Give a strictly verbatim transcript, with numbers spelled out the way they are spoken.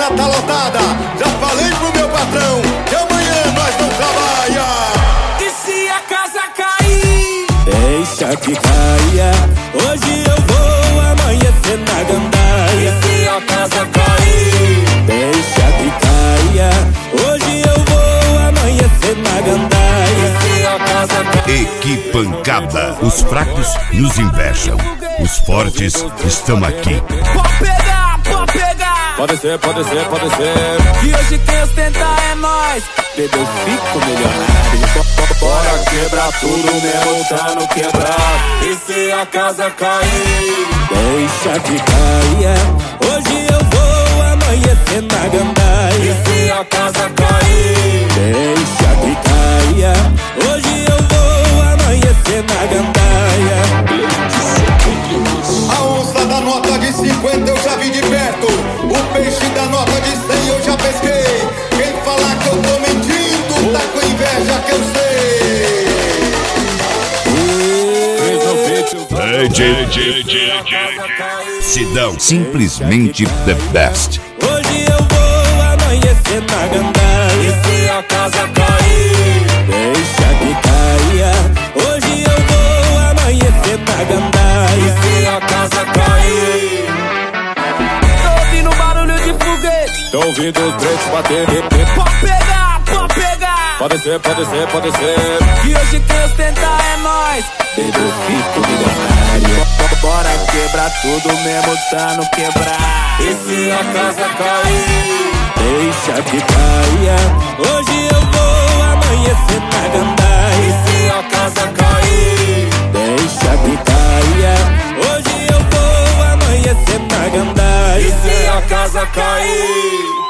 semana tá lotada. Já falei pro meu patrão que amanhã nós não trabalha. E se a casa cair? Deixa que caia. Hoje eu vou amanhecer na gandaia. E se a casa cair? Deixa que caia. Hoje eu vou amanhecer na gandaia. E se a casa cair? E que pancada! Os fracos nos invejam. Os fortes estão aqui. Pode pegar, pode pegar. Pode ser, pode ser, pode ser. E hoje quem ostenta é nós. Bebê, eu fico milionário. Bora quebrar tudo mesmo tá no quebrar. E se a casa cair? Deixa que caia. Hoje eu vou amanhecer na gandaia. E se a casa cair? Deixa que caia. Hoje eu vou amanhecer na gandaia. A onça da nota de cinquenta eu já vi de perto. O peixe da nota de cem eu já pesquei. Quem falar que eu tô mentindo tá com inveja que eu sei. D J, D J, Sidão, simplesmente the best. Hoje eu vou amanhecer na gandaia. E se a casa cair? Deixa que caia. Hoje eu vou amanhecer na gandaia. E se a casa cair? Tô ouvindo barulho de foguete. Tô ouvindo os breaks bater. Pode pegar, pode pegar. Pode ser, pode ser, pode ser. E hoje quem ostenta é nós. Bebê, eu fico milionário. Bora quebrar tudo mesmo tá no quebrar. E se a casa cair? Deixa que caia. Hoje eu vou amanhecer na gandaia. E se a casa cair? Deixa que caia. Hoje eu vou amanhecer na gandaia. E se a casa cair?